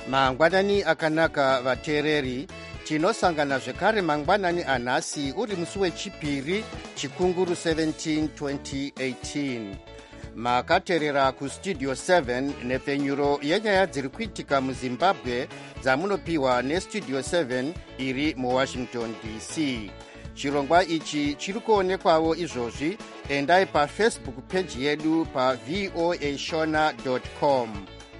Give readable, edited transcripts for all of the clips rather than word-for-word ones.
Mangwanani akanaka vateereri, tinosangana zvekare mangwanani anhasi uri musi wechipiri chikunguru 17 2018. Makateerera kustudio 7 nepfenyuro yenyaya dziri kuitika muzimbabwe dzamunopiwa nestudio 7 iri muwashington dc. Chirongwa ichi chiri kuonekwawo izvozvi. Endai pafacebook page yedu pa voashona.com.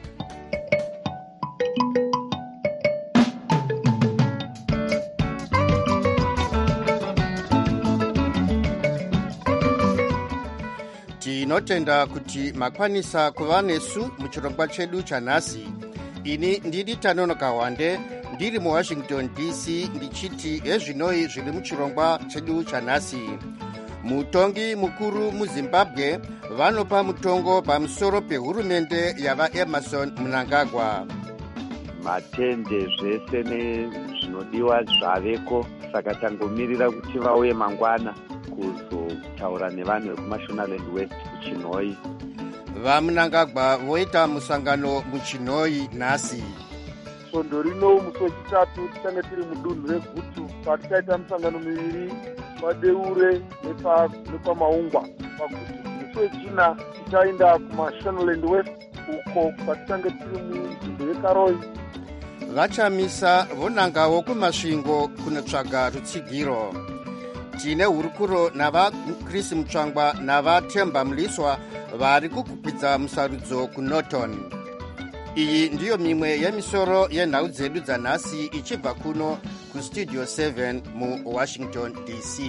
Tinotenda kuti makwanisa kuva nesu muchirongwa chedu chanhasi. Ini ndiri Tanonoka Wande, ndiri muwashington dc, ndichiti ezvinoi zviri muchirongwa chedu chanhasi. Mutongi mukuru muzimbabwe vanopa mutongo pamusoro pehurumende yavaEmmerson Mnangagwa. Matende zvese nezvinodiwa zvaveko, saka tangomirira kuti vauye mangwana kuzotaura nevanhu vekuMashonaland West kuChinhoyi. VaMnangagwa voita musangano muChinhoyi nhasi. Svondo rino musi wechitatu tichange tiri mudunhu reGutu patichaita musangano miviri paDeure nepamaungwa. Pagutu musi wechina tichaenda kuMashonaland West uko patichange tiri munzvimbo yeKaroi. Vachamisa vonangawo kumasvingo kunotsvaga rutsigiro. Tine hurukuro navaChris Mutsvangwa navaTemba Mliswa vari kukupidza musarudzo kuNorton. Iyi ndiyo mimwe yemisoro yenhau dzedu dzanhasi ichibva kuno kustudio 7 muWashington dc.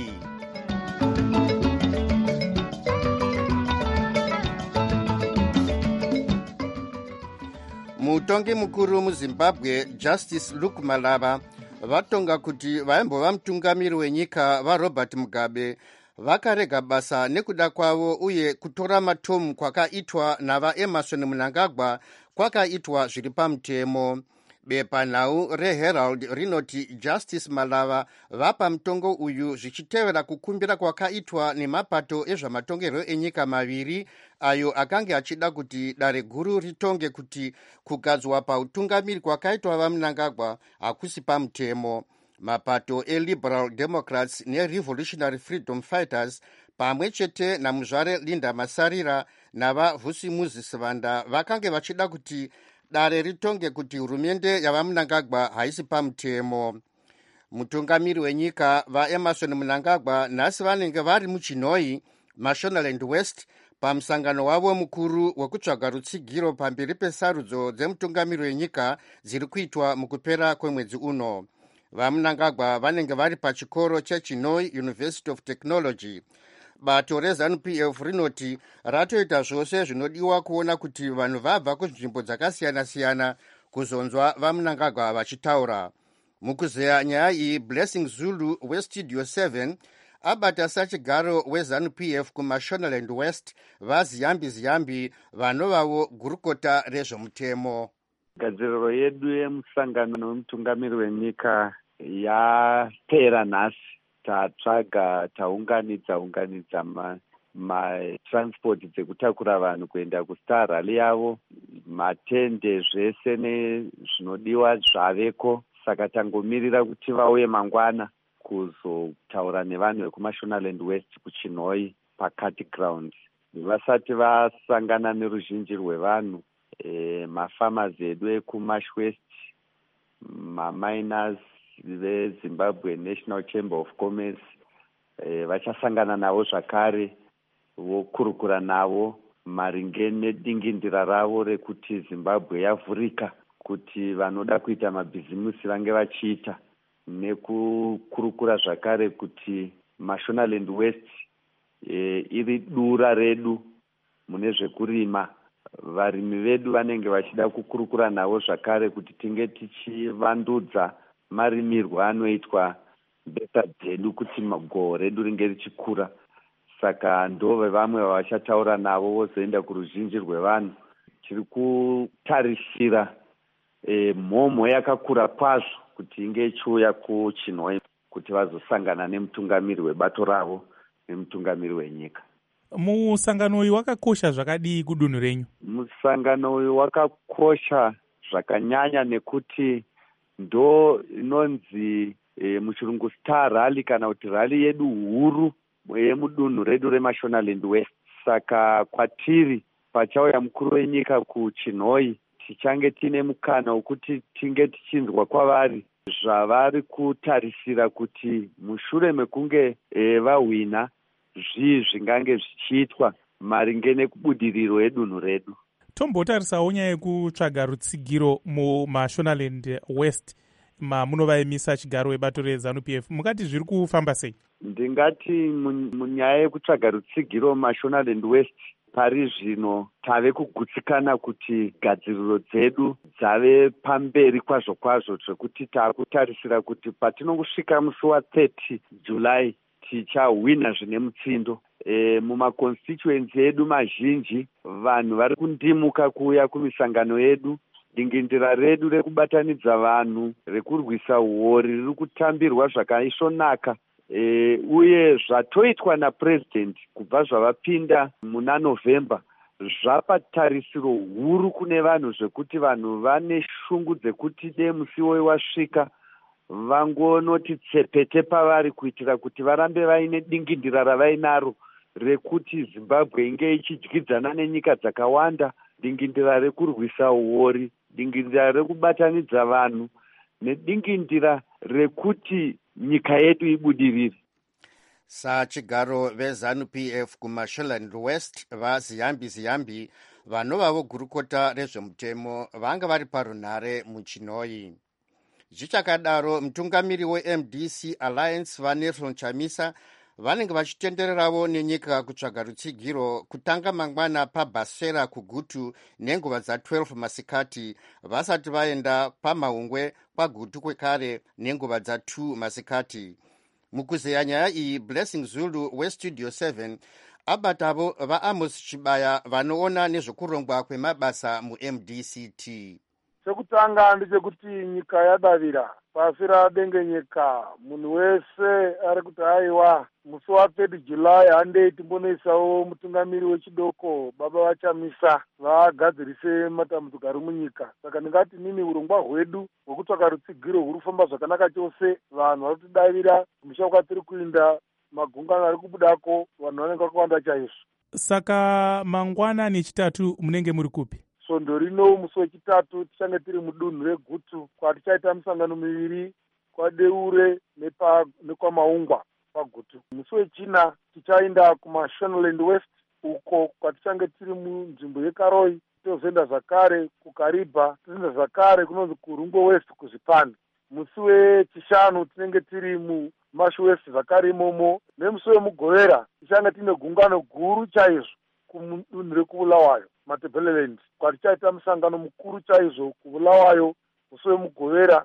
Mutongi mukuru muZimbabwe Justice Luke Malava vatonga kuti vaimbova mutungamiri wenyika vaRobert Mugabe vakarega basa nekuda kwavo, uye kutora matomu kwakaitwa navaEmmerson Mnangagwa kwakaitwa zviri pamutemo. Bepanhau reHerald rinoti Justice Malava vapa mutongo uyu zvichitevera kukumbira kwakaitwa nemapato ezvamatongerwo enyika maviri ayo akanga achida kuti dare guru ritonge kuti kugadzwa pautungamiri kwakaitwa vaMnangagwa hakusi pamutemo. Mapato eLiberal Democrats neRevolutionary Freedom Fighters pamwe chete namuzvare Linda Masarira navaVusimuzi Sivanda vakange vachida kuti dare ritonge kuti hurumende yavaMnangagwa haisi pamutemo. Mutungamiri wenyika vaEmmerson Mnangagwa nhasi vanenge vari muChinhoyi, Mashonaland West, pamusangano wavo mukuru wekutsvaga rutsigiro pamberi pesarudzo dzemutungamiri wenyika dziri kuitwa mukupera kwemwedzi uno. VaMnangagwa vanenge vari pachikoro cheChinhoyi University of Technology. Bato reZANU-PF rinoti ratoita zvose zvinodiwa kuona kuti vanhu vabva kunzvimbo dzakasiyana-siyana kuzonzwa vaMnangagwa vachitaura. Mukuzeya nyaya iyi, Blessing Zulu westudio 7 abata sachigaro weZANU-PF kuMashonaland West vaZiyambi vanovavo gurukota rezvomutemo. Gadziriro yedu yemusangano wemutungamiri wenyika yapera nhasi. Tatsvaga taunganidza matransport dzekutakura vanhu kuenda kuStar Rally yavo. Matende zvese nezvinodiwa zvaveko, saka tangomirira kuti vauye mangwana kuzotaura nevanhu vekuMashonaland West kuChinhoyi paCarty Ground. Vasati vasangana neruzhinji rwevanhu, mafarmers edu ekuMash West, maminers veZimbabwe National Chamber of Commerce vachasangana navo zvakare vokurukura navo maringe nedingindira ravo rekuti Zimbabwe yavhurika kuti vanoda kuita mabhizimusi vange vachiita, nekukurukura zvakare kuti Mashonaland West iri dura redu mune zvekurima. Varimi vedu vanenge vachida kukurukura navo zvakare kuti tinge tichivandudza marimirwo anoitwa mbesa dzedu kuti gohwo redu ringe richikura. Saka ndove vamwe vavachataura navo vozoenda kuruzhinji rwevanhu. Tiri kutarisira mhomho yakakura kwazvo kuti inge ichiuya kuChinhoyi kuti vazosangana nemutungamiri webato ravo nemutungamiri wenyika. Musangano uyu wakakosha zvakadii kudunhu renyu? Musangano uyu wakakosha zvakanyanya nekuti ndo inonzi muchirungu star rally kana kuti rally yedu huru yemudunhu redu reMashonaland West. Saka kwatiri pachauya mukuru wenyika kuChinhoyi tichange tine mukana wekuti tinge tichinzwa kwavari zvavari kutarisira kuti mushure mekunge vahwina zvii zvingange zvichiitwa maringe nekubudiriro yedunhu redu. Tombotarisawo nyaya yekutsvaga rutsigiro muMashonaland West mamunovaemisa chigaro webato reZANU-PF, mukati zviri kufamba sei? Ndingati munyaya yekutsvaga rutsigiro muMashonaland West pari zvino tave kugutsikana kuti gadziriro dzedu dzave pamberi kwazvo kwazvo, zvekuti taakutarisira kuti patinongosvika musi wa30 July tichahwina zvine mutsindo. Mumaconstituency edu mazhinji vanhu vari kundimuka kuuya kumisangano yedu. Dingindira redu rekubatanidza vanhu rekurwisa uori riri kutambirwa zvakaisvonaka. Uye zvatoitwa napresident kubva zvavapinda muna November zvapa tarisiro huru kune vanhu zvekuti vanhu vane shungu dzekuti dei musi woyi wasvika vangonoti tsepete pavari kuitira kuti varambe vaine dingindira ravainaro rekuti Zimbabwe inge ichidyidzana nenyika dzakawanda, dingindira rekurwisa uori, dingindira rekubatanidza vanhu nedingindira rekuti nyika yedu ibudirire. Sachigaro veZANU-PF kuMashonaland West vaZiyambi vanova vogurukota rezvemutemo vanga vari parunhare muChinhoyi. Zvichakadaro mutungamiri weMDC Alliance vaNelson Chamisa vanenge vachitendererawo nenyika kutsvaga rutsigiro kutanga mangwana paBasera kuGutu nenguva dza12 masikati vasati vaenda pamahungwe kwaGutu kwekare nenguva dza2 masikati. Mukuzeya nyaya iyi, Blessing Zulu weStudio 7 abatavo vaAmos Chibaya vanoona nezvekurongwa kwemabasa muMDCT. Chekutanga ndechekuti nyika yadavira pasi radengenyeka. Munhu wese ari kuti aiwa musi wa30 July handei timbonoisawo mutungamiri wechidoko baba vaChamisa vagadzirise matambudziko ari munyika. Saka ndingati nini urongwa hwedu hwekutsvaka rutsigiro huri kufamba zvakanaka chose. Vanhu vari kutidavira kumusha kwatiri kuinda, magungano ari kubudako, vanhu vanenge vakawanda chaizvo. Saka mangwana nechitatu munenge muri kupi? Svondo rino musi wechitatu tichange tiri mudunhu reGutu kwatichaita misangano miviri kwaDeure nekwamaungwa paGutu. Musi wechina tichaenda kuMashonaland West uko kwatichange tiri munzvimbo yeKaroi, tozoenda zvakare kuKariba, tozoenda zvakare kunonzi kuRungo West kuZipani. Musi wechishanu tinenge tiri muMashu West zvakare imomo. Nemusi wemugovera tichange tine gungano guru chaizvo kumudunhu rekubulawayo Matabeleland kwatichaita musangano mukuru chaizvo kubulawayo musi wemugovera.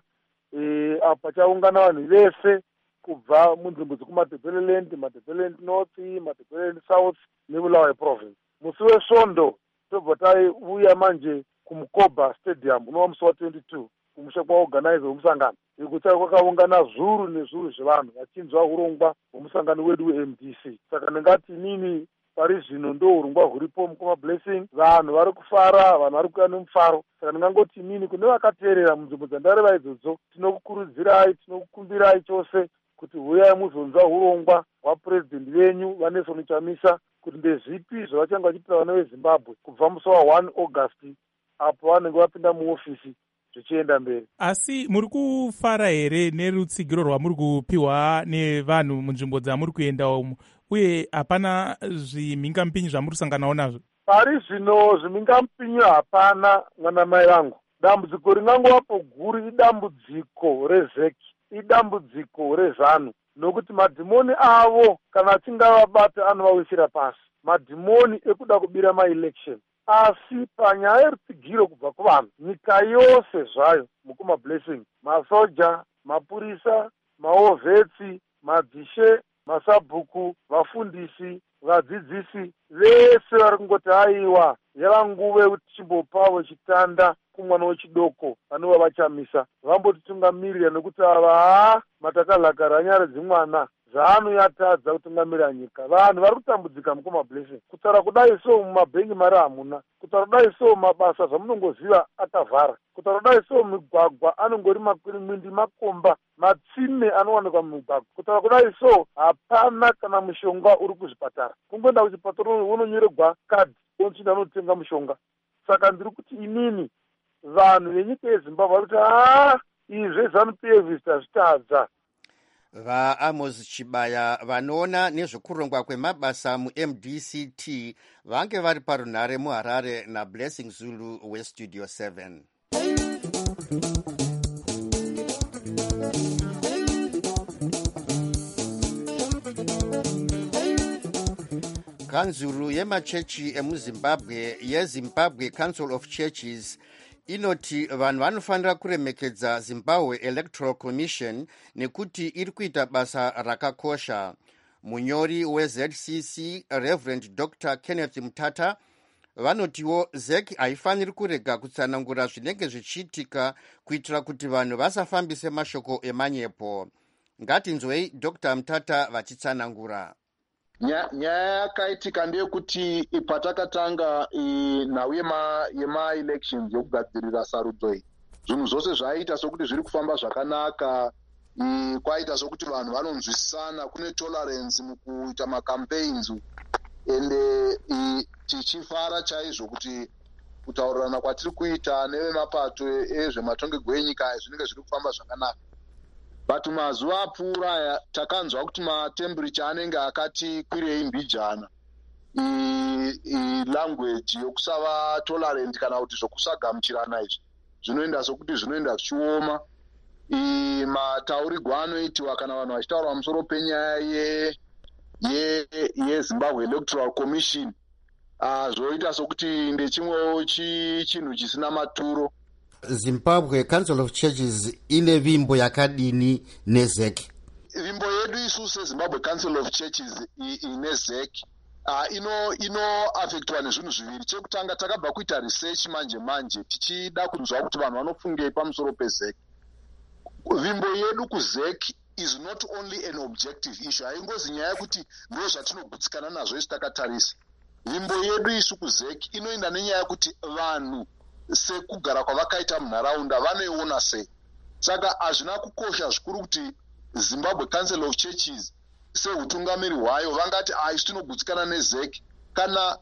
Apa pachaungana vanhu vese kubva munzvimbo dzekuMatabeleland, Matabeleland North, Matabeleland South neBulawayo Province. Musi wesvondo tobva tauya manje kuMukoba Stadium unova musi wa22 kumusha kwaorganizer wemusangano. Ikuchai kwakaungana zuru nezuru zvevanhu vachinzwa urongwa hwemusangano wedu weMDC. Saka ndingati nini pari zvino ndo urongwa huripo mukoma Blessing, vanhu vari kufara, vanhu vari kuuya nemufaro. Saka ndingangoti nini kune vakateerera munzvimbo dzandareva idzodzo, tinokukurudzirai, tinokukumbirai chose kuti huyai muzonzwa urongwa hwapurezidendi venyu vaNelson Chamisa kuti ndezvipi zvavachange vachiita vana veZimbabwe kubva musi wa1 August apo vanenge vapinda muofisi zvichienda mberi. Asi muri kufara here nerutsigiro rwamuri kupiwa nevanhu munzvimbo dzamuri kuenda umu, uye hapana zvimhingamupinyi zvamuri kusanganawo nazvo? Pari zvino zvimhingamupinyi hapana, mwana mai vangu. Dambudziko ringangovapo guru idambudziko rezeki, idambudziko reZANU, nokuti madhimoni avo kana achinge vabata anovawisira pasi, madhimoni ekuda kubira maelection. Asi panyaya yerutsigiro kubva kuvanhu, nyika yose zvayo mukoma Blessing, masoja, mapurisa, maovhetsi, madzishe, masabhuku, vafundisi, vadzidzisi, vese vari kungoti aiwa yava nguva yekuti tichimbopawo chitanda kumwana wechidoko vanova vaChamisa vambotitungamirira, nekuti ava matakalakaranya dzimwana zano yatadza kutungamirira nyika. Vanhu vari kutambudzika mukoma blessing. Kutaura kudai so mumabhengi mari hamuna. Kutaura kudai so mabasa zvamunongoziva akavhara. Kutaura kudai so migwagwa anongori mwindi makomba matsime anowanikwa mumigwagwa. Kutaura kudai so hapana kana mushonga uri kuzvipatara. Kungoenda kuchipatara unonyorerwa kadhi onchi anotenga mushonga. Saka ndiri kuti inini vanhu venyika yeZimbabwe vari kuti izve ZANU-PF zvitazvitadza. VaAmos Chibaya vanoona nezvekurongwa kwemabasa muMDCT vange vari parunhare muHarare naBlessing Zulu weStudio 7. Kanzuru yemachechi emuZimbabwe yeZimbabwe Council of Churches inoti vanhu vanofanira kuremekedza Zimbabwe Electoral Commission nekuti iri kuita basa rakakosha. Munyori weZCC Reverend Dr. Kenneth Mutata vanotiwo ZEC haifaniri kurega kutsanangura zvinenge zvichiitika kuitira kuti vanhu vasafambise mashoko emanyepo. Ngatinzwei Dr. Mutata vachitsanangura. Nyaya yakaitika ndeyekuti patakatanga nhau yema-elections yokugadzirira sarudzo iyi, zvinhu zvose zvaiita sokuti zviri kufamba zvakanaka, kwaita sokuti vanhu vanonzwisisana, kune tolerance mukuita macampaigns, ende tichifara chaizvo kuti kutaurirana kwatiri kuita nevemapato ezvematongego enyika zvinenge zviri kufamba zvakanaka. But mazuva apfuura takanzwa kuti matemperature anenge akati kwirei mbijana. Language yokusava tolerant kana kuti zvokusagamuchirana izvi zvinoenda sokuti zvinoenda zvichioma. Mataurirwo anoitiwa kana vanhu vachitaura pamusoro penyaya yeZimbabwe Electoral Commission zvoita sokuti ndechimwewo chinhu chisina maturo. Zimbabwe Council of Churches ine vimbo yakadini neZEC? Vimbo yedu isu seZimbabwe Council of Churches neZEC inoafektwa nezvinhu zviviri. Chekutanga takabva kuita research manje tichida kunzwa kuti vanhu vanofungei pamusoro peZEC. Vimbo yedu kuZEC is not only an objective issue. Haingozi nyaya yekuti ndo zvatinogutsikana nazvo isi takatarisa. Vimbo yedu isu kuZEC inoenda nenyaya yekuti vanhu sekugara kwavakaita munharaunda vanoiona sei. Saka hazvina kukosha zvikuru kuti Zimbabwe Council of Churches seutungamiri hwayo vangati isi tinogutsikana neZEC kana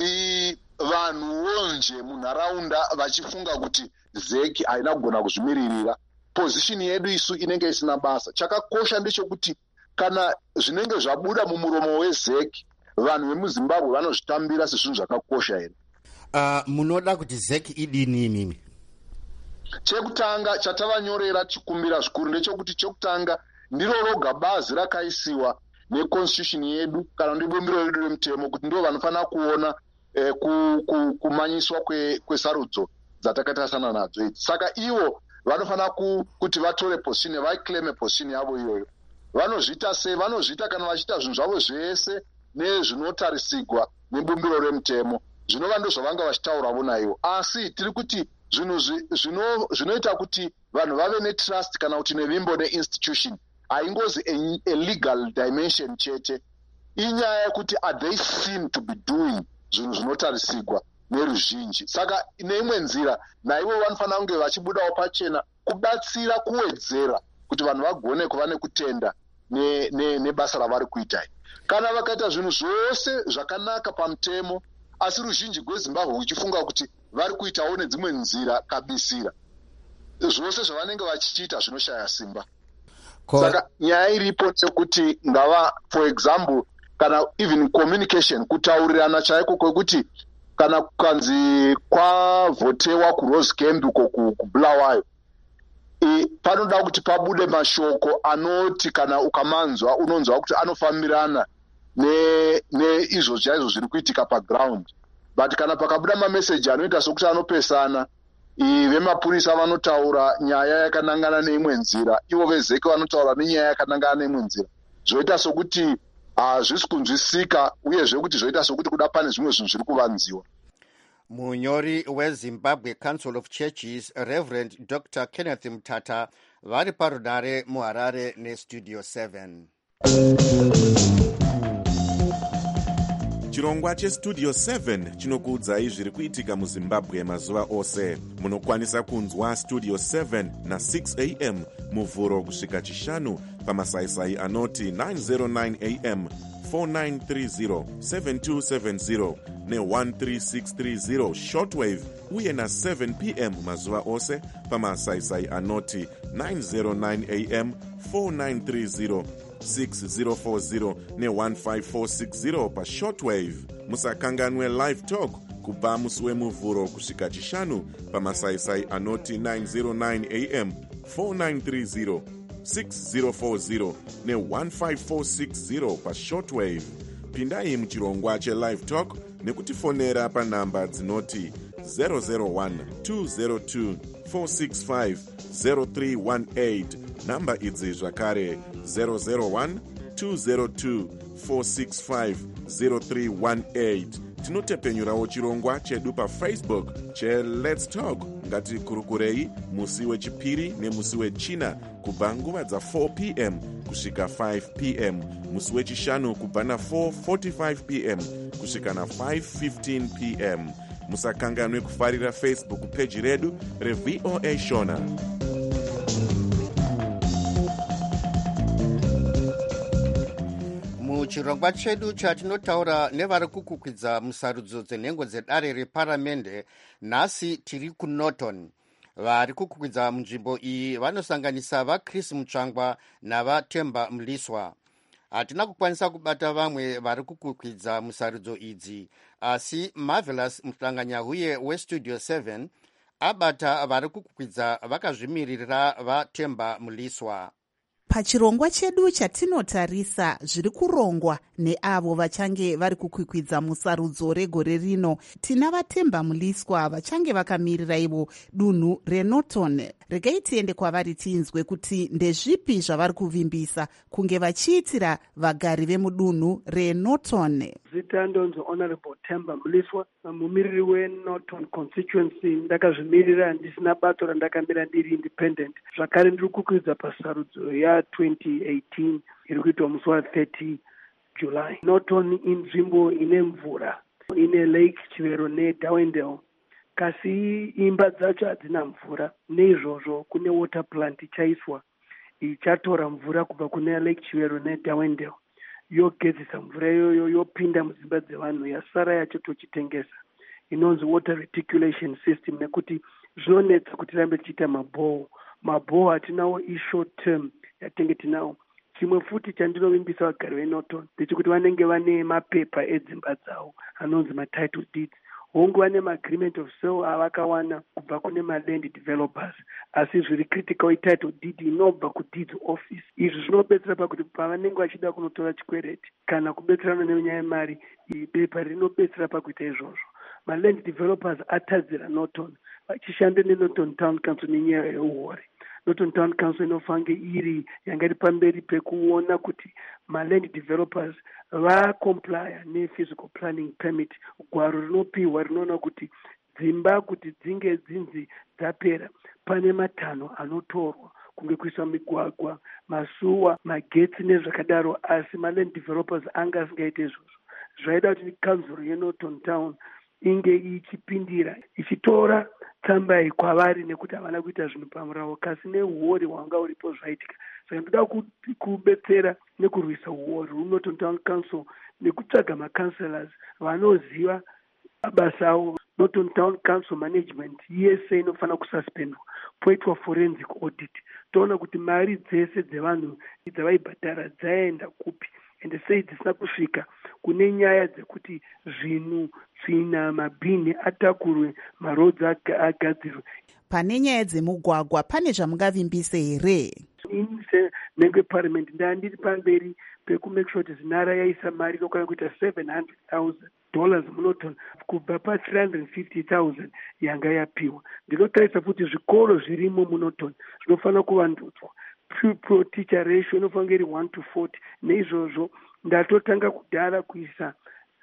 vanhuwo nje munharaunda vachifunga kuti ZEC haina kugona kuzvimiririra. Position yedu isu inenge isina basa. Chakakosha ndechekuti kana zvinenge zvabuda mumuromo weZEC vanhu vemuZimbabwe vanozvitambira sezvinhu zvakakosha here. Munoda kuti ZEC idini imimi? Chekutanga chatavanyorera chikumbira zvikuru ndechekuti chekutanga ndiro roga bazi rakaisiwa neconstitution yedu kana ndibumbiro redu remutemo kuti ndo vanofanira kuona kumanyiswa kwesarudzo dzatakatasana nadzo idzi. Saka ivo vanofanira kuti vatore position, vaiclaim position yavo iyoyo. Vanozviita sei? Vanozviita kana vachiita zvinhu zvavo zvese nezvinotarisigwa nebumbiro remutemo. Zvinova ndo zvavanga vachitaura vona ivo. Asi tiri kuti zvinhu zvinoita kuti vanhu vave netrust kana kuti nevimbo neinstitution haingozi a legal dimension chete. Inyaya yekuti they seem to be doing zvinhu zvinotarisigwa neruzhinji. Saka neimwe nzira naivo vanofanira kunge vachibudawo pachena kubatsira kuwedzera kuti vanhu vagone kuva nekutenda nebasa ravari kuita. Kana vakaita zvinhu zvose zvakanaka pamutemo asi ruzhinji rweZimbabwe uchifunga kuti vari kuitawo nedzimwe nzira kabisira, zvose zvavanenge vachiita zvinoshaya simba. Saka nyaya iripo nekuti ngava for example kana even communication, kutaurirana chaiko kwekuti kana kukanzi kwavhotewa kuRose Camp uko kuBulawayo panoda kuti pabude mashoko anoti kana ukamanzwa unonzwa kuti anofambirana neizvo chaizvo zviri kuitika paground. But kana pakabuda mameseji anoita sokuti anopesana, vemapurisa vanotaura nyaya yakanangana neimwe nzira, ivo veZEC vanotaura nenyaya yakanangana neimwe nzira, zvoita sokuti hazvisi kunzwisika uyezve kuti zvoita sokuti kuda pane zvimwe zvinhu zviri kuvanziwa. Munyori weZimbabwe Council of Churches Reverend Dr. Kenneth Mutata vari parunhare muHarare neStudio 7. Chirongwa chestudio 7 chinokuudzai zviri kuitika muZimbabwe mazuva ose. Munokwanisa kunzwa studio 7 na 6 am muvhuro kusvika chishanu pamasaisai anoti 909 am 4930 7270 ne13630 shortwave uye na 7 pm mazuva ose pamasaisai anoti 909 am 4930 6040 ne15460 pashortwave. Musakanganwe live talk kubva musi wemuvhuro kusvika chishanu pamasaisai anoti 909 am 4930 6040 ne15460 pashortwave. Pindai muchirongwa chelive talk nekutifonera panhamba dzinoti 001 202 465 0318. Namba idzi zvakare 001 202 465 0318. Tinotepenyurawo chirongwa chedu paFacebook cheLet's Talk. Ngatikurukurei musi wechipiri nemusi wechina kubva nguva dza4 pm kusvika 5 pm, musi wechishanu kubva na4:45 pm kusvika na5:15 pm. Musakanganwe kufarira Facebook page redu reVOA Shona. Muchirongwa chedu chatinotaura nevari kukukwidza musarudzo dzenhengo dzedare reparamende, nhasi tiri kuNorton. Vari kukukwidza munzvimbo iyi vanosanganisa vaChris Mutsvangwa navaTemba Mliswa. Hatina kukwanisa kubata vamwe vari kukukwidza musarudzo idzi, asi Marvelous Muhlanganyahuye westudio 7 abata vari kukukwidza vakazvimirira vaTemba Mliswa. Pachirongwa chedu chatinotarisa zviri kurongwa neavo vachange vari kukwikwidza musarudzo regore rino, tina vaTemba Mliswa vachange vakamirira ivo dunhu reNorton. Regai tiende kwavari tinzwe kuti ndezvipi zvavari kuvimbisa kunge vachiitira vagari vemudunhu reNorton. Zita ndonzi Honorable Temba Mliswa, mumiriri weNorton constituency. Ndakazvimirira, ndisina bato randakamira ndiri independent. Zvakare ndiri kukwidza pasarudzo ya2018 iri kuitwa musi wa30 July. Norton inzvimbo ine mvura, ine Lake Chivero neDarwendale, kasi imba dzacho hadzina mvura. Neizvozvo kune water plant ichaiswa ichatora mvura kubva kune Lake Chivero neDarwendale, yogezisa mvura iyoyo yopinda mudzimba dzevanhu, yasara yachotochitengesa. Inonzi water reticulation system, nekuti zvinonetsa kuti rambe tichiita mabhoho hatinawo ishort term yatenge tinawo. Chimwe futi chandinovimbisa vagari veNorton ndechekuti vanenge vane mapepa edzimba dzavo anonzi matitle deeds. Hongu vane maagreement of sale avakawana kubva kune maland developers, asi zviri critical ititle deed inobva kudeeds office. Izvi zvinobetsera pakuti pavanenge vachida kunotora chikwereti kana kubetserana nenyaya yemari, bepa rinobetsera pakuita izvozvo. Maland developers atadzira Norton vachishanda neNorton Town Council nenyaya yeuhori. Norton Town Council inofange iri yanga iri pamberi pekuona kuti maland developers vacomplya nephysical planning permit. Gwaro rinopiwa rinoona kuti dzimba kuti dzinge dzinzi dzapera pane matanho anotorwa kunge kuiswa migwagwa, masuwa, magetsi nezvakadaro, asi maland developers anga asingaite izvozvo. Zvaida kuti council yeNorton Town inge ichipindira ichitora tsamba iyi kwavari nekuti havana kuita zvinhu pamuravo, kasi neuhori hwanga uripo zvaitika. Saka ndoda kubetsera nekurwisa uori muNorton Town Council nekutsvaga macounselors vanoziva mabasa avo. Norton Town Council management yese inofanira kususpendwa, poitwa forensic audit, toona kuti mari dzese dzevanhu dzavaibhadhara dzaenda kupi, ende sei dzisina kusvika kune nyaya dzekuti zvinhu tsvina mabhini atakurwe, marodzi agadzirwe. Pane nyaya dzemugwagwa pane zvamungavimbise here? Inise nenge parliament ndandiri pamberi pekumake sure kuti zinara yaisa mari inokwana kuita $700,000 muNorton kubva pa$350,000 yanga yapiwa. Ndinotarisa kuti zvikoro zvirimo muNorton zvinofanira kuvandudzwa. Pupil teacher ratio inofanira iri 1:40. Neizvozvo ndatotanga kudhara kuisa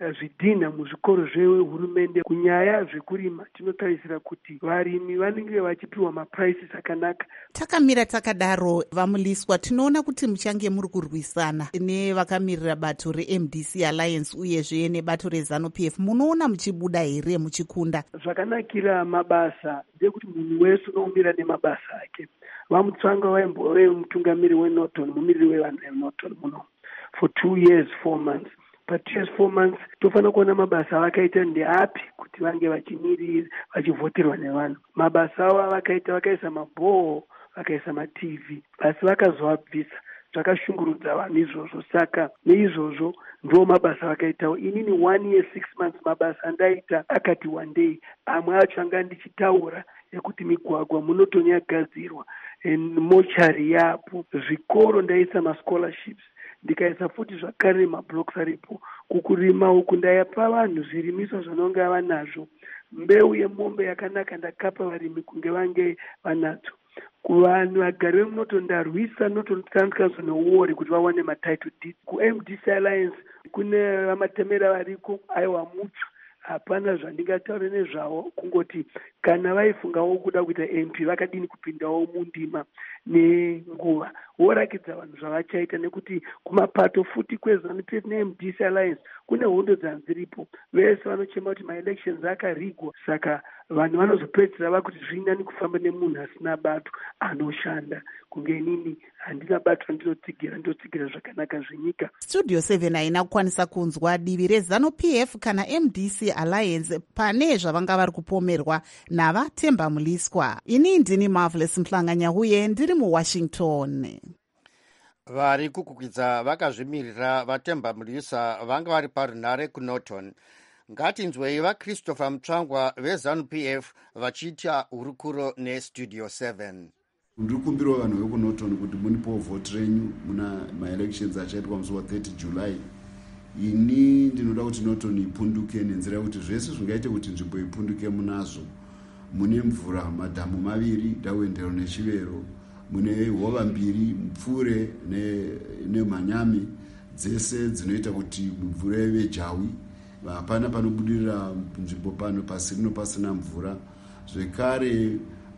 zvidhina muzvikoro zvehurumende kunyaya zvekurima. Tinotarisira kuti varimi vanenge vachipiwa mapuraisis akanaka. Takamira takadaro, vamuliswa, tinoona kuti muchange muri kurwisana nevakamirira bato reMDC Alliance uyezve nebato reZANU-PF. Munoona muchibuda here muchikunda? Zvakanakira mabasa ndekuti munhu wese unomira nemabasa ake. Vamutsvanga wemutungamiri weNorton, mumiriri wevanhu veNorton muno for 2 years 4 months. Pa 2 years 4 months tofanira kuona mabasa vakaita ndeapi kuti vange vachimirira vachivhoterwa nevanhu. Mabasa avo vakaisa mabhoho, vakaisa maTV, basi vakazovabvisa. Zvakashungurudza vanhu izvozvo. Saka neizvozvo ndo mabasa vakaitawo. Inini 1 year 6 months mabasa andaita akati one day. Amwe acho anga ndichitaura yekuti migwagwa muNorton yagadzirwa, mochari yapo, zvikoro ndaisa mascholarships, ndikaisa futi zvakare mablocks aripo. Kukurima uku ndaipa vanhu zvirimiso zvanonga vanazvo. Mbeu yemombe yakanaka ndakapa varimi kunge vange vanadzo. Kuvanhu vagari vemuNorton ndarwisa Norton Trans Council newori kuti vawane matitle deed. KuMDC Alliance kune vamatemera variko, aiwa mucho. Hapana zvandingataura nezvavo, kungoti kana vaifungawo kuda kuita MP vakadini kupindawo mundima nenguva. Vorakidza vanhu zvavachaita, nekuti kumapato futi kweZANU-PF neMDC Alliance kune hondo dzanziripo. Vese vanochema kuti maelections akarigwa. Saka vanhu vanozopedzisira vakuti zvirinani kufamba nemunhu asina bato anoshanda. Kunge inini handina bato randinotsigira zvakanaka zvenyika. Studio 7 haina kukwanisa kunzwa divi reZANU-PF kana MDC Alliance pane zvavanga vari kupomerwa navatemba muliswa. Ini ndini Marvelous Mhlanga-Nyahuye, ndiri muWashington. Vari kukukwidza vakazvimirira vatemba muliswa vanga vari parunhare kuNorton. Ngatinzwei vaChristopher Mutsvangwa veZANU-PF vachiita hurukuro neStudio 7. Ndiri kumbirawo vanhu vekuNorton kuti munipowo vhoti renyu muna maelections achaitwa musi wa30 July. Ini ndinoda kuti Norton ipunduke nenzira yekuti zvese zvingaite kuti nzvimbo ipunduke munazvo. Mune mvura, madhamu maviri, Dawendero neChivero, mune hova mbiri, Mupfure neManyami, dzese dzinoita kuti mvura ive jawi. Hapana panobudirira nzvimbo pano pasina mvura. Zvekare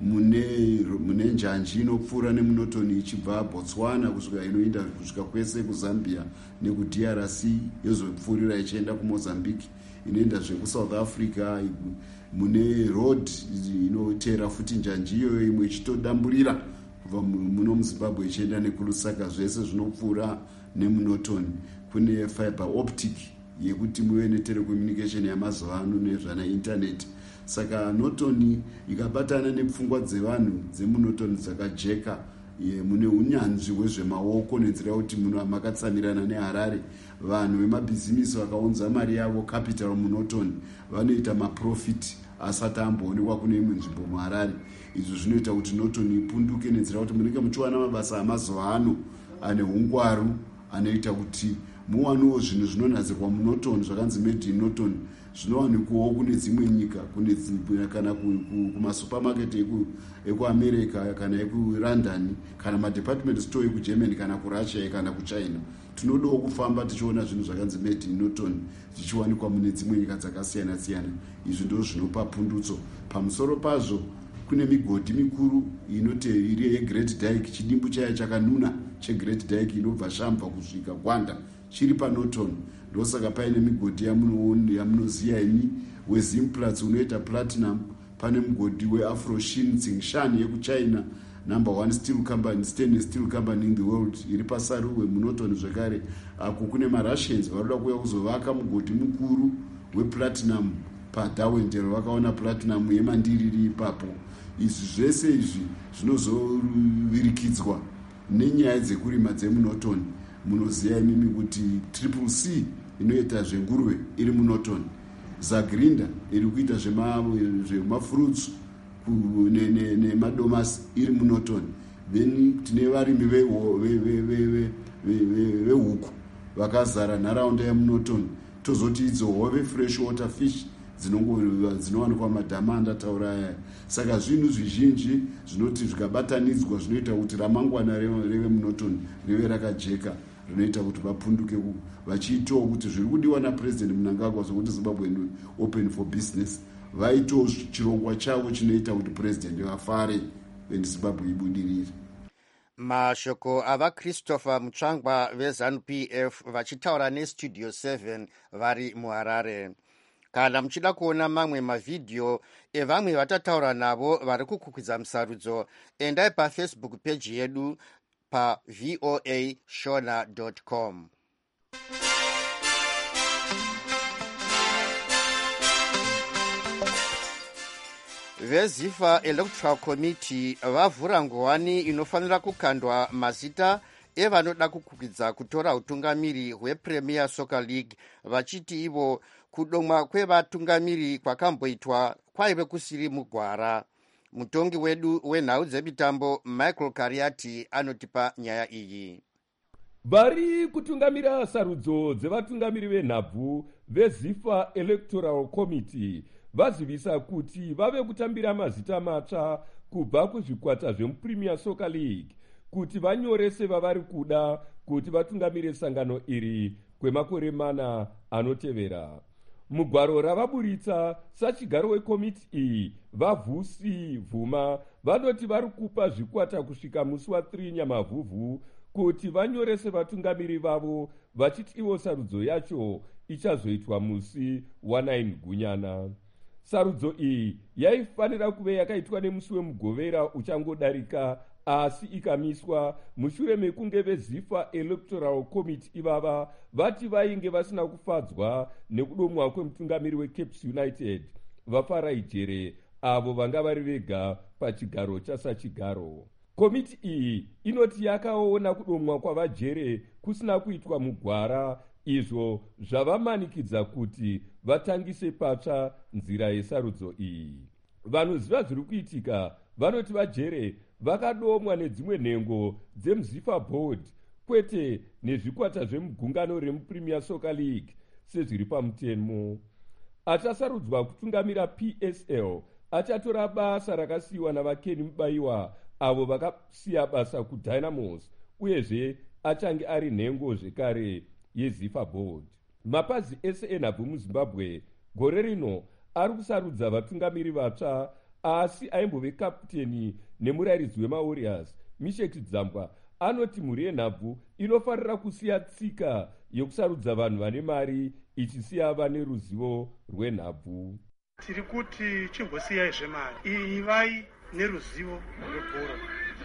mune njanji inopfuura nemuNorton ichibva Botswana kusvika inoenda kusvika kwese kuZambia nekuDRC, yozopfuurira ichienda kuMozambique, inoenda zvekuSouth Africa. Mune road inotera futi njanji iyoyo, imwe ichitodamburira kubva muno muZimbabwe ichienda nekuLusaka. Zvese zvinopfuura nemuNorton. Kune fiber optic yekuti muve netelecommunication yamazuva ano nezvana internet. Saka Norton ikabatana nepfungwa dzevanhu dzemuNorton dzakajeka, mune unyanzvi hwezvemaoko nenzira yekuti makatsamirana neHarare, vanhu vemabhizimisi vakaunza mari yavo capital muNorton vanoita maprofit asati amboonekwa kune imwe nzvimbo muHarare. Izvo zvinoita kuti Norton ipunduke nenzira yekuti munenge muchiwana mabasa amazuva ano ane hungwaru, anoita kuti muwanewo zvinhu zvinonadzirwa muNorton zvakanzi made in Norton, zvinowanikwawo kune dzimwe nyika, kana kumasupermarket ekuAmerica kana ekuLondon kana madepartment store ekuGermany kana kuRussia kana kuChina. Tinodawo kufamba tichiona zvinhu zvakanzi made in Norton zvichiwanikwa mune dzimwe nyika dzakasiyana siyana. Izvi ndizvo zvinopa pundutso. Pamusoro pazvo kune migodhi mikuru iri yeGreat Dyke, chidimbu chayo chakanuna cheGreat Dyke inobva Shamva kusvika Gwanda chiri paNorton. Ndosaka paine migodhi yamunoziya imi weZimplatz unoita platinum. Pane mugodhi weAfroshin Tsingshan yekuChina, number 1 steel company, stainless steel company in the world, iri paSaruwe muNorton. Zvekare ako kune maRussians varoda kuuya kuzovaka mugodhi mukuru weplatinum paDawendero, vakaona platinum yemandiriri ipapo. Izvi zvese izvi zvinozovirikidzwa nenyaya dzekurima dzemuNorton. Munoziya imimi kuti Triple C inoita zvenguruve iri muNorton, Zagrinda iri kuita zvemafruits nemadomasi iri muNorton. Then tine varimi vehuku vakazara nharaunda yemuNorton. Tozoti idzo hove fresh water fish dzinowanikwa madhamu andataura aya. Saka zvinhu zvizhinji zvinoti zvikabatanidzwa zvinoita kuti ramangwana revemuNorton rive rakajeka. rinoita kuti vapunduke vachiitawo kuti zviri kudiwa napresident Mnangagwa zvokuti Zimbabwe open for business, vaitawo chirongwa chavo chinoita kuti president vafare when Zimbabwe ibudirire. Mashoko ava Christopher Mutsvangwa veZANU-PF vachitaura neStudio 7 vari muHarare. Kana muchida kuona mamwe mavhidhiyo evamwe vatataura navo vari kukukwidza musarudzo, endai paFacebook page yedu pa voashona.com. VeZIFA Electoral Committee vavhura nguwani inofanira kukandwa mazita evanoda kukwidza kutora utungamiri hwePremier Soccer League, vachiti ivo kudomwa kwevatungamiri kwakamboitwa kwaive kusiri mugwara. Mutongi wedu wenhau dzemitambo Michael Kariati anotipa nyaya iyi. Vari kutungamira sarudzo dzevatungamiri venhabvu veZIFA Electoral Committee vazivisa kuti vave kutambira mazita matsva kubva kuzvikwata zvemuPremier Soccer League kuti vanyorese vavari kuda kuti vatungamire sangano iri kwemakore 4 anotevera. Mugwaro ravaburitsa sachigaro wekomiti iyi vaVhusi Vhuma vanoti vari kupa zvikwata kusvika musi wa3 Nyamavhuvhu kuti vanyorese vatungamiri vavo, vachiti ivo sarudzo yacho ichazoitwa musi wa9 Gunyana. Sarudzo iyi yaifanira kuve yakaitwa nemusi wemugovera uchangodarika, asi ikamiswa mushure mekunge veZIFA Electoral Committee ivava vati vainge vasina kufadzwa nekudomwa kwemutungamiri weCapes United vaFarai Jere, avo vanga vari vega pachigaro chasachigaro. Komiti iyi inoti yakaona kudomwa kwavaJere kusina kuitwa mugwara, izvo zvavamanikidza kuti vatangise patsva nzira yesarudzo iyi. Vanoziva zviri kuitika vanoti vaJere vakadomwa nedzimwe nhengo dzemuZIFA Board, kwete nezvikwata zvemugungano remuPremier Soccer League sezviri pamutemo. Achasarudzwa kutungamira PSL achatora basa rakasiyiwa navaKeni Mubayiwa, avo vakasiya basa kuDynamos, uyezve achange ari nhengo zvekare yeZIFA Board. Mapazi ese enhabvu muZimbabwe gore rino ari kusarudza vatungamiri vatsva, asi aimbove kaputeni nemurairidzi wemaWarriors Misheki Dzambwa anoti mhuri yenhabvu inofanira kusiya tsika yokusarudza vanhu vane mari ichisiya vane ruzivo rwenhabvu. Tiri kuti chimbosiyai zvemari, ivai neruzivo rwebhora.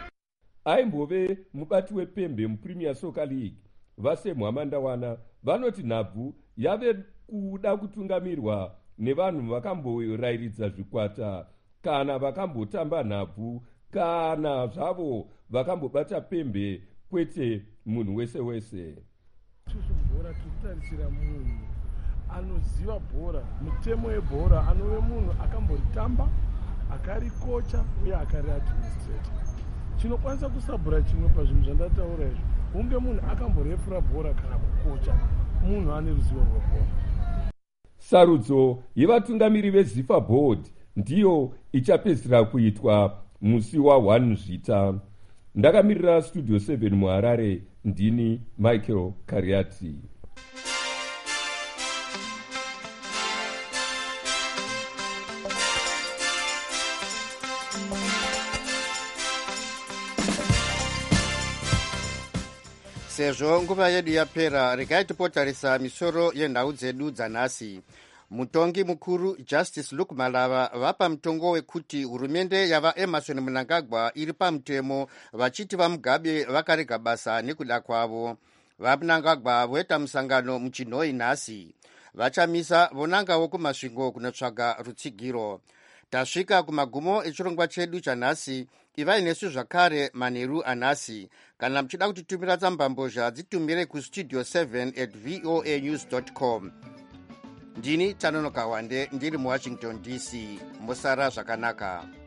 Aimbove mubati wepembe muPremier Soccer League vaSemu Amandawana vanoti nhabvu yave kuda kutungamirwa nevanhu vakamborairidza zvikwata, kana vakambotamba nhabvu, kana zvavo vakambobata pembe, kwete munhu wese wese. Bhora tikutarisira munhu anoziva bhora, mutemo webhora, anove munhu akamboritamba, akarikocha uye akariadministrata. Chinokwanisa kusabhura chimwe pazvinhu zvandataura izvo, hunge munhu akamborefura bhora kana kukocha, munhu ane ruzivo rwebhora. Sarudzo yevatungamiri veZIFA Board ndiyo ichapedzisira kuitwa musi wa1 Zvita. Ndakamirira Studio 7 muHarare, ndini Michael Kariati. Sezvo nguva yedu yapera, regai tipotarisa misoro yenhau dzedu dzanhasi. Mutongi mukuru Justice Luke Malava vapa mutongo wekuti hurumende yava Emmerson Mnangagwa iri pamutemo, vachiti vaMugabe vakarega basa nekuda kwavo. VaMnangagwa voita musangano muChinhoi nhasi, vachamisa vonangawo kumasvingo kunotsvaga rutsigiro. Tasvika kumagumo echirongwa chedu chanhasi. Ivai nesu zvakare manheru anhasi. Kana muchida kutitumira tsambambozha, dzitumire kustudio 7@voanews.com. Ndini Tanonoka Wande, ndiri muWashington DC. Musara zvakanaka.